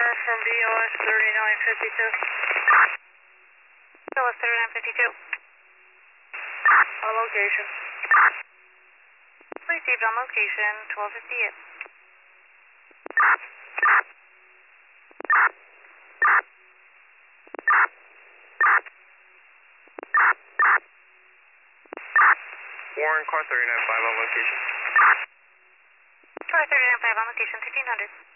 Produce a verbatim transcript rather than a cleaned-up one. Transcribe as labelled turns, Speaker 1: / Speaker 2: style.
Speaker 1: from B O S thirty-nine fifty-two.
Speaker 2: B O S thirty-nine fifty-two.
Speaker 1: On location.
Speaker 2: Received on location, twelve fifty-eight.
Speaker 3: Warren, car thirty-nine five on location.
Speaker 2: Car thirty-nine five on location, fifteen hundred.